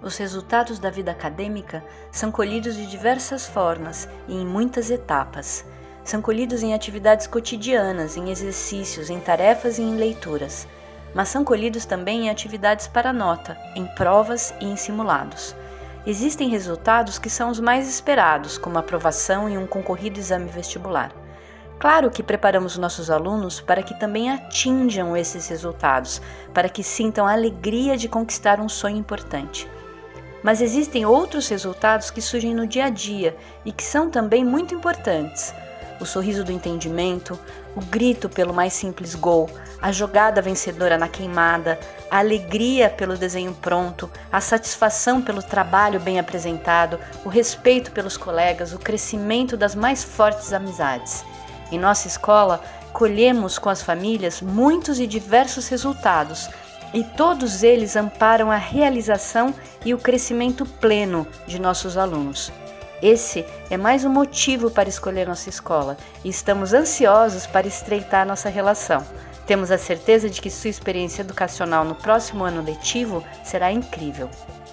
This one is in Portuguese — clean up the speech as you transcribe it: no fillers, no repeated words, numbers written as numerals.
Os resultados da vida acadêmica são colhidos de diversas formas e em muitas etapas. São colhidos em atividades cotidianas, em exercícios, em tarefas e em leituras. Mas são colhidos também em atividades para nota, em provas e em simulados. Existem resultados que são os mais esperados, como a aprovação em um concorrido exame vestibular. Claro que preparamos nossos alunos para que também atinjam esses resultados, para que sintam a alegria de conquistar um sonho importante. Mas existem outros resultados que surgem no dia a dia e que são também muito importantes. O sorriso do entendimento, o grito pelo mais simples gol, a jogada vencedora na queimada, a alegria pelo desenho pronto, a satisfação pelo trabalho bem apresentado, o respeito pelos colegas, o crescimento das mais fortes amizades. Em nossa escola, colhemos com as famílias muitos e diversos resultados, e todos eles amparam a realização e o crescimento pleno de nossos alunos. Esse é mais um motivo para escolher nossa escola e estamos ansiosos para estreitar nossa relação. Temos a certeza de que sua experiência educacional no próximo ano letivo será incrível.